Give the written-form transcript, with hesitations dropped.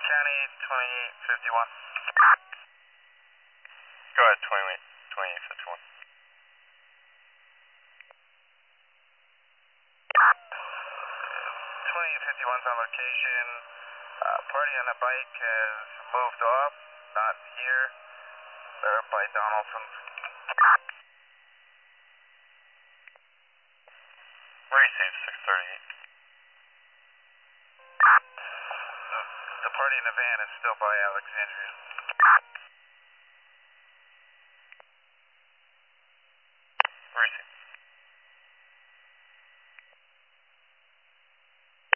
County 2851. Go ahead, 2851. 2851's on location. Party on a bike has moved off, not here. They're by Donaldson's. Receive 638. The party in the van is still by Alexandria.